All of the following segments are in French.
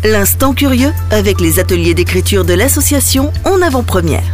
L'instant curieux avec les ateliers d'écriture de l'association En Avant-Première.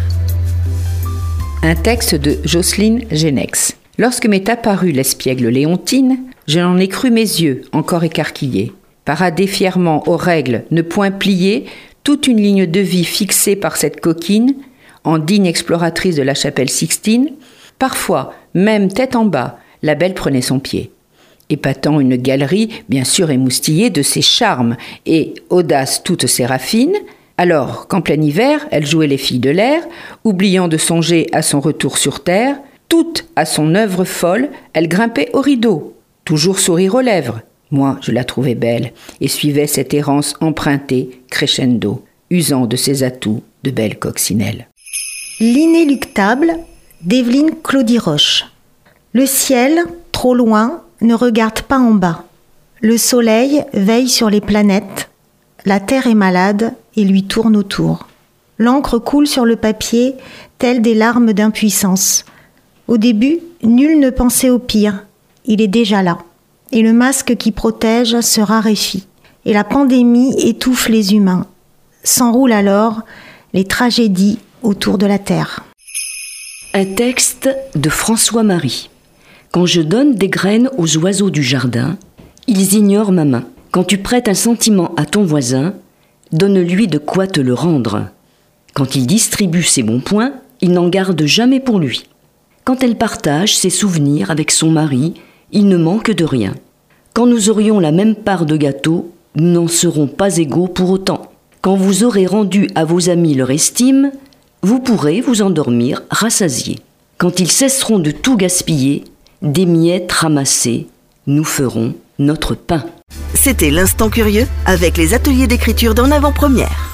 Un texte de Jocelyne Genex. Lorsque m'est apparue l'espiègle Léontine, je n'en ai cru mes yeux, encore écarquillés. Paradée fièrement aux règles, ne point plier, toute une ligne de vie fixée par cette coquine, en digne exploratrice de la chapelle Sixtine, parfois, même tête en bas, la belle prenait son pied. Épatant une galerie, bien sûr émoustillée de ses charmes et audace toute séraphine, alors qu'en plein hiver, elle jouait les filles de l'air, oubliant de songer à son retour sur terre, toute à son œuvre folle, elle grimpait au rideau, toujours sourire aux lèvres. Moi, je la trouvais belle et suivais cette errance empruntée, crescendo, usant de ses atouts de belle coccinelle. L'inéluctable d'Evelyne Claudie-Roche. Le ciel, trop loin, ne regarde pas en bas. Le soleil veille sur les planètes. La terre est malade et lui tourne autour. L'encre coule sur le papier, telles des larmes d'impuissance. Au début, nul ne pensait au pire. Il est déjà là. Et le masque qui protège se raréfie. Et la pandémie étouffe les humains. S'enroulent alors les tragédies autour de la terre. Un texte de François-Marie. Quand je donne des graines aux oiseaux du jardin, ils ignorent ma main. Quand tu prêtes un sentiment à ton voisin, donne-lui de quoi te le rendre. Quand il distribue ses bons points, il n'en garde jamais pour lui. Quand elle partage ses souvenirs avec son mari, il ne manque de rien. Quand nous aurions la même part de gâteau, nous n'en serons pas égaux pour autant. Quand vous aurez rendu à vos amis leur estime, vous pourrez vous endormir rassasiés. Quand ils cesseront de tout gaspiller, des miettes ramassées, nous ferons notre pain. C'était l'Instant Curieux avec les ateliers d'écriture d'En Avant-Première.